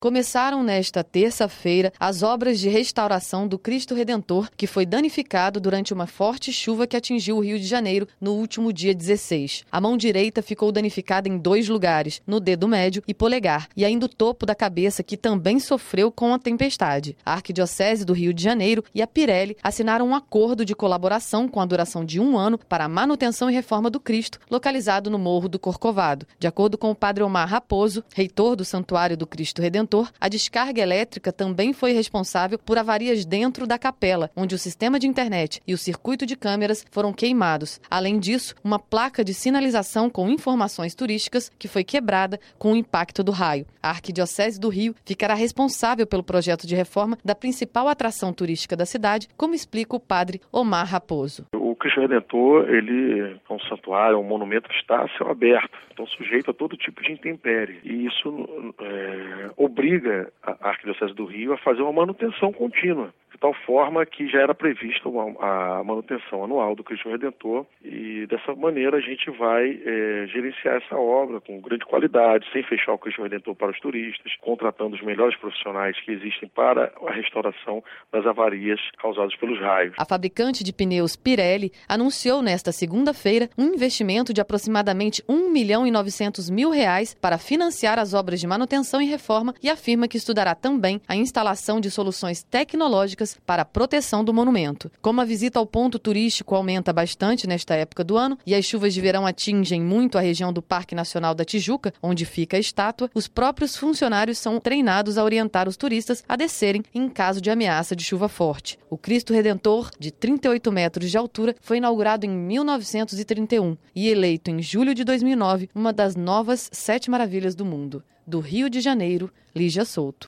começaram nesta terça-feira as obras de restauração do Cristo Redentor, que foi danificado durante uma forte chuva que atingiu o Rio de Janeiro no último dia 16. A mão direita ficou danificada em 2 lugares, no dedo médio e polegar, e ainda o topo da cabeça, que também sofreu com a tempestade. A Arquidiocese do Rio de Janeiro e a Pirelli assinaram um acordo de colaboração com a duração de 1 ano para a manutenção e reforma do Cristo, localizado no Morro do Corcovado. De acordo com o padre Omar Raposo, reitor do Santuário do Cristo Redentor, a descarga elétrica também foi responsável por avarias dentro da capela, onde o sistema de internet e o circuito de câmeras foram queimados. Além disso, uma placa de sinalização com informações turísticas que foi quebrada com o impacto do raio. A Arquidiocese do Rio ficará responsável pelo projeto de reforma da principal atração turística da cidade, como explica o padre Omar Raposo. O Cristo Redentor, ele é um santuário, um monumento que está a céu aberto, então sujeito a todo tipo de intempérie. E isso obriga a Arquidiocese do Rio a fazer uma manutenção contínua, de tal forma que já era prevista a manutenção anual do Cristo Redentor, e dessa maneira a gente vai gerenciar essa obra com grande qualidade, sem fechar o Cristo Redentor para os turistas, contratando os melhores profissionais que existem para a restauração das avarias causadas pelos raios. A fabricante de pneus Pirelli anunciou nesta segunda-feira um investimento de aproximadamente R$1.900.000 para financiar as obras de manutenção e reforma, e afirma que estudará também a instalação de soluções tecnológicas para a proteção do monumento. Como a visita ao ponto turístico aumenta bastante nesta época do ano e as chuvas de verão atingem muito a região do Parque Nacional da Tijuca, onde fica a estátua, os próprios funcionários são treinados a orientar os turistas a descerem em caso de ameaça de chuva forte. O Cristo Redentor, de 38 metros de altura, foi inaugurado em 1931 e eleito em julho de 2009 uma das novas 7 maravilhas do mundo. Do Rio de Janeiro, Lígia Souto.